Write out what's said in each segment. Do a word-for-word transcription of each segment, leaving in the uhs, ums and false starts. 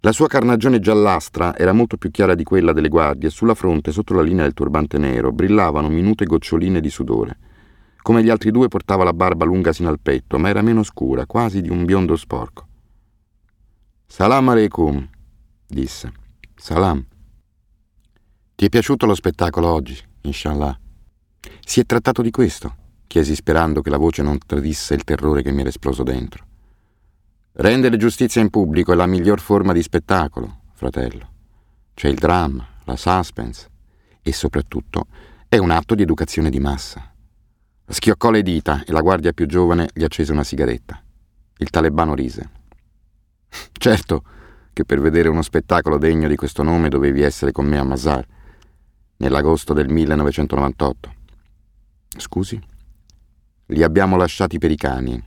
La sua carnagione giallastra era molto più chiara di quella delle guardie e sulla fronte, sotto la linea del turbante nero, brillavano minute goccioline di sudore. Come gli altri due portava la barba lunga sino al petto, ma era meno scura, quasi di un biondo sporco. «Salam aleikum», disse. «Salam». «Ti è piaciuto lo spettacolo oggi, inshallah?» «Si è trattato di questo?» chiesi, sperando che la voce non tradisse il terrore che mi era esploso dentro. «Rendere giustizia in pubblico è la miglior forma di spettacolo, fratello. C'è il dramma, la suspense e soprattutto è un atto di educazione di massa». Schioccò le dita e la guardia più giovane gli accese una sigaretta. Il talebano rise. «Certo che per vedere uno spettacolo degno di questo nome dovevi essere con me a Mazar, nell'agosto del millenovecentonovantotto. Scusi? Li abbiamo lasciati per i cani».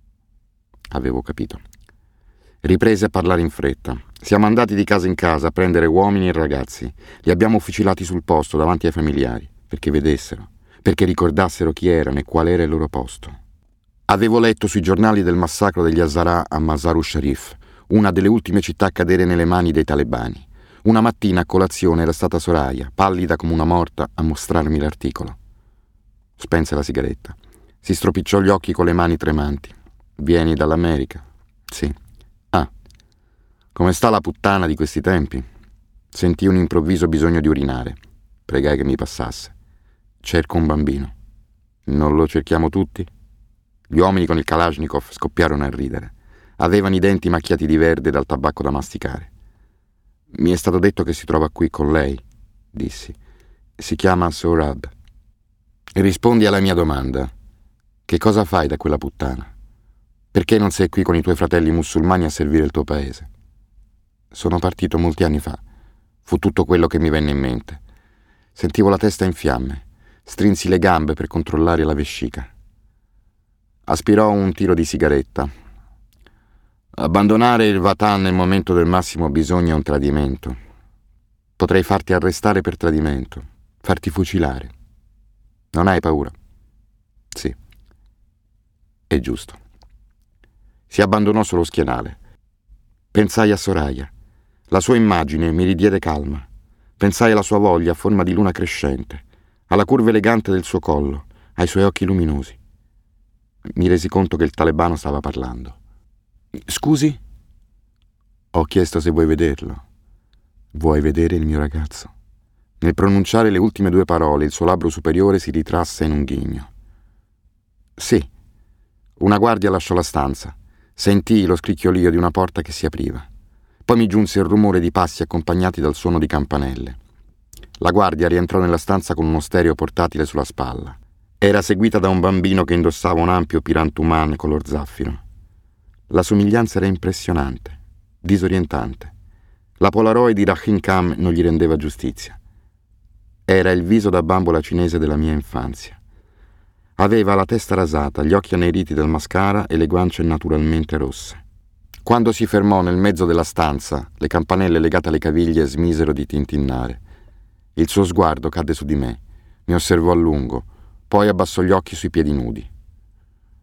Avevo capito. Riprese a parlare in fretta. «Siamo andati di casa in casa a prendere uomini e ragazzi. Li abbiamo fucilati sul posto davanti ai familiari, perché vedessero, perché ricordassero chi erano e qual era il loro posto. Avevo letto sui giornali del massacro degli Hazara a Mazar-u-Sharif, una delle ultime città a cadere nelle mani dei talebani. Una mattina a colazione era stata Soraya, pallida come una morta, a mostrarmi l'articolo». Spense la sigaretta. Si stropicciò gli occhi con le mani tremanti. «Vieni dall'America?» «Sì». «Ah, come sta la puttana di questi tempi?» Sentii un improvviso bisogno di urinare. Pregai che mi passasse. «Cerco un bambino». «Non lo cerchiamo tutti?» Gli uomini con il Kalashnikov scoppiarono a ridere. Avevano i denti macchiati di verde dal tabacco da masticare. «Mi è stato detto che si trova qui con lei», dissi. «Si chiama Sohrab». «Rispondi alla mia domanda. Che cosa fai da quella puttana? Perché non sei qui con i tuoi fratelli musulmani a servire il tuo paese?» «Sono partito molti anni fa. Fu tutto quello che mi venne in mente. Sentivo la testa in fiamme. Strinsi le gambe per controllare la vescica». Aspirò un tiro di sigaretta. «Abbandonare il Vatan nel momento del massimo bisogno è un tradimento. Potrei farti arrestare per tradimento, farti fucilare. Non hai paura?» «Sì». «È giusto». Si abbandonò sullo schienale. Pensai a Soraya. La sua immagine mi ridiede calma. Pensai alla sua voglia a forma di luna crescente, alla curva elegante del suo collo, ai suoi occhi luminosi. Mi resi conto che il talebano stava parlando. «Scusi?» «Ho chiesto se vuoi vederlo. Vuoi vedere il mio ragazzo?» Nel pronunciare le ultime due parole, il suo labbro superiore si ritrasse in un ghigno. «Sì». Una guardia lasciò la stanza. Sentii lo scricchiolio di una porta che si apriva. Poi mi giunse il rumore di passi accompagnati dal suono di campanelle. La guardia rientrò nella stanza con uno stereo portatile sulla spalla. Era seguita da un bambino che indossava un ampio pirantuman color zaffiro. La somiglianza era impressionante, disorientante. La Polaroid di Rahim Khan non gli rendeva giustizia. Era il viso da bambola cinese della mia infanzia. Aveva la testa rasata, gli occhi anneriti dal mascara e le guance naturalmente rosse. Quando si fermò nel mezzo della stanza, le campanelle legate alle caviglie smisero di tintinnare. Il suo sguardo cadde su di me, mi osservò a lungo, poi abbassò gli occhi sui piedi nudi.